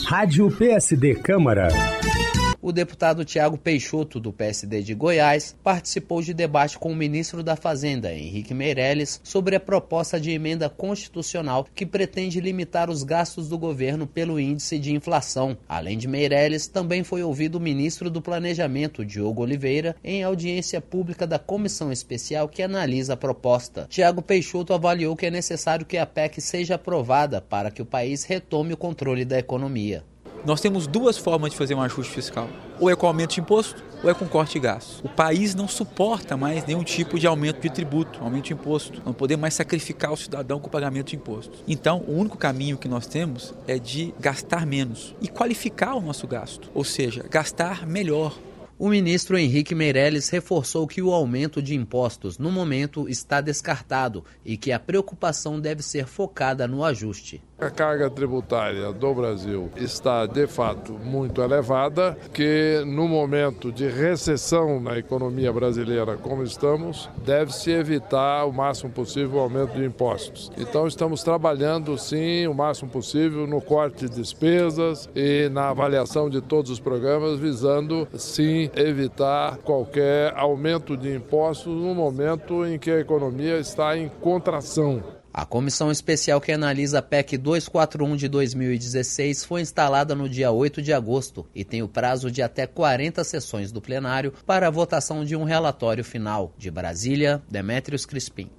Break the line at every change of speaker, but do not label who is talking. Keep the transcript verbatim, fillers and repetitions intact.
Rádio P S D Câmara.
O deputado Tiago Peixoto, do P S D de Goiás, participou de debate com o ministro da Fazenda, Henrique Meirelles, sobre a proposta de emenda constitucional que pretende limitar os gastos do governo pelo índice de inflação. Além de Meirelles, também foi ouvido o ministro do Planejamento, Diogo Oliveira, em audiência pública da comissão especial que analisa a proposta. Tiago Peixoto avaliou que é necessário que a P E C seja aprovada para que o país retome o controle da economia.
Nós temos duas formas de fazer um ajuste fiscal. Ou é com aumento de imposto, ou é com corte de gastos. O país não suporta mais nenhum tipo de aumento de tributo, aumento de imposto. Não podemos mais sacrificar o cidadão com o pagamento de impostos. Então, o único caminho que nós temos é de gastar menos e qualificar o nosso gasto, ou seja, gastar melhor.
O ministro Henrique Meirelles reforçou que o aumento de impostos, no momento, está descartado e que a preocupação deve ser focada no ajuste.
A carga tributária do Brasil está, de fato, muito elevada, que no momento de recessão na economia brasileira como estamos, deve-se evitar o máximo possível o aumento de impostos. Então estamos trabalhando, sim, o máximo possível no corte de despesas e na avaliação de todos os programas, visando, sim, evitar qualquer aumento de impostos no momento em que a economia está em contração.
A comissão especial que analisa a P E C duzentos e quarenta e um de dois mil e dezesseis foi instalada no dia oito de agosto e tem o prazo de até quarenta sessões do plenário para a votação de um relatório final. De Brasília, Demétrios Crispim.